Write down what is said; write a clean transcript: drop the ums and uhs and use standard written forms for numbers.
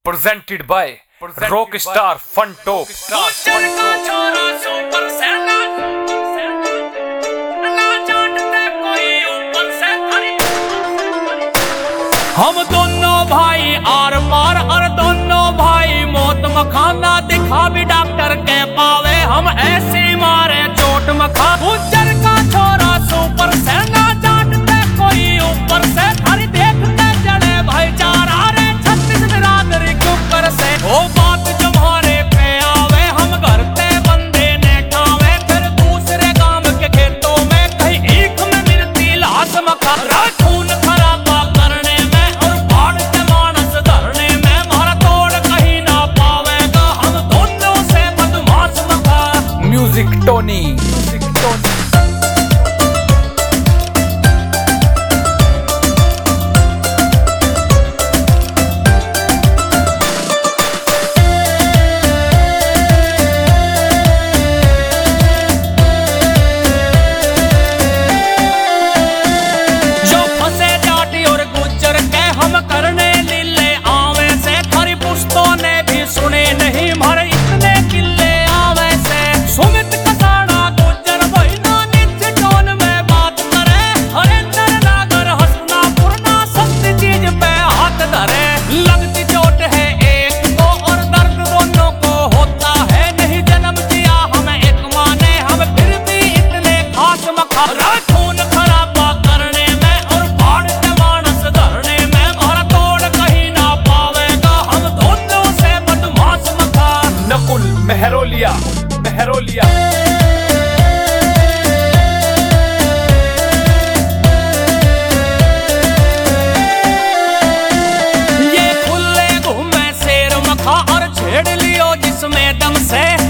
presented by Rockstar Fun Talk. हम दोनों भाई आर पार और दोनों भाई मौत मखाना दिखा भी डॉक्टर के पावे हम ऐसे मारे चोट मखा गुज्जर का छोरा सुपर सेना जाटते कोई ऊपर से हरी देखते चले भाईचारा रे 36 बिरादरी के ऊपर से वो बात जमाने पे आवे हम घर पे बंदे ने ठावे फिर दूसरे गांव के खेतों में कहीं ईख में मिलती लाश मखा खून खराबा करने में और बाढ़ के मानस धरने में मारा तोड़ कहीं ना पावेगा हम दोनों से बदमाश मखा Music Tony. जो फंसे जाटी और गुज्जर के हम करने लीले आवे से थारी पुश्तों ने भी सुने नहीं मारे इतने किले आवे से सुमित कसाना गुज्जर बहिना निज टोन में बात करे हरेंद्र नागर हंसना पुरना सत्य चीज पे हाथ धरे लगती चोट है एक को और दर्द दोनों को होता है नहीं जन्म दिया हमें एक माने हम फिर भी इतने खास मखा खून खराबा करने में और बाढ़ के मानस धरने में मारा तोड़ कहीं ना पावेगा हम दोनों से बदमाश मखा नकुल मेहरोलिया. ये खुले घूमे शेर मखा और छेड़ लियो जिसमें दम से